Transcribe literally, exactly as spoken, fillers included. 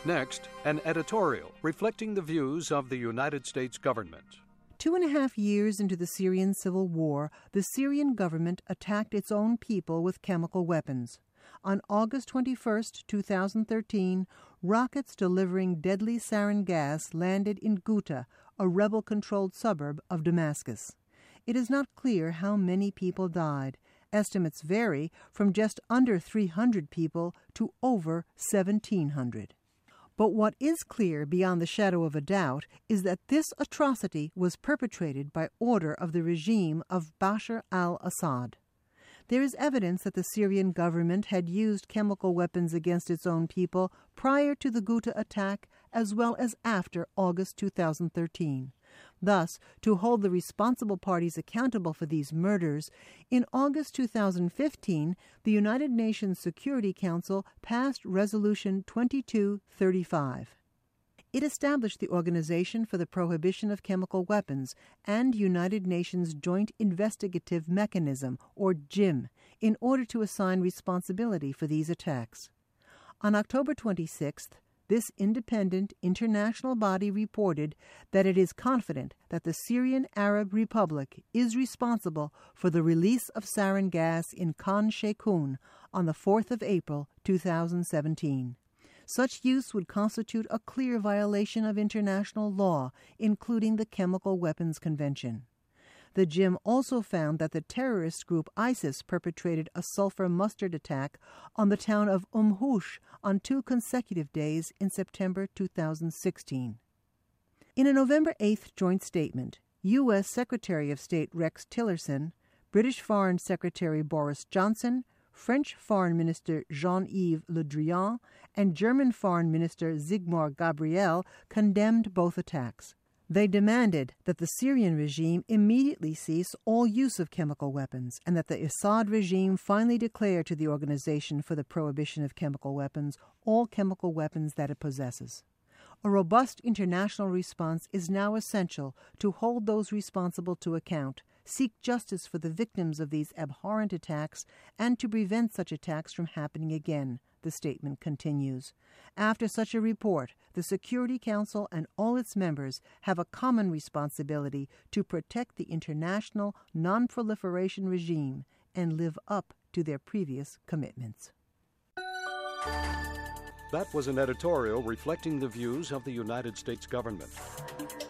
Next, an editorial reflecting the views of the United States government. Two and a half years into the Syrian civil war, the Syrian government attacked its own people with chemical weapons. On August twenty-first, two thousand thirteen, rockets delivering deadly sarin gas landed in Ghouta, a rebel-controlled suburb of Damascus. It is not clear how many people died. Estimates vary from just under three hundred people to over seventeen hundred. But what is clear beyond the shadow of a doubt is that this atrocity was perpetrated by order of the regime of Bashar al-Assad. There is evidence that the Syrian government had used chemical weapons against its own people prior to the Ghouta attack as well as after August two thousand thirteen. Thus, to hold the responsible parties accountable for these murders, in August two thousand fifteen, the United Nations Security Council passed Resolution twenty-two thirty-five. It established the Organization for the Prohibition of Chemical Weapons and United Nations Joint Investigative Mechanism, or J I M, in order to assign responsibility for these attacks. On October twenty-sixth, this independent international body reported that it is confident that the Syrian Arab Republic is responsible for the release of sarin gas in Khan Sheikhoun on the fourth of April two thousand seventeen. Such use would constitute a clear violation of international law, including the Chemical Weapons Convention. The J I M also found that the terrorist group ISIS perpetrated a sulfur mustard attack on the town of Umm Hush on two consecutive days in September two thousand sixteen. In a November eighth joint statement, U S Secretary of State Rex Tillerson, British Foreign Secretary Boris Johnson, French Foreign Minister Jean-Yves Le Drian, and German Foreign Minister Sigmar Gabriel condemned both attacks. They demanded that the Syrian regime immediately cease all use of chemical weapons and that the Assad regime finally declare to the Organization for the Prohibition of Chemical Weapons all chemical weapons that it possesses. A robust international response is now essential to hold those responsible to account, seek justice for the victims of these abhorrent attacks, and to prevent such attacks from happening again, the statement continues. After such a report, the Security Council and all its members have a common responsibility to protect the international non-proliferation regime and live up to their previous commitments. That was an editorial reflecting the views of the United States government.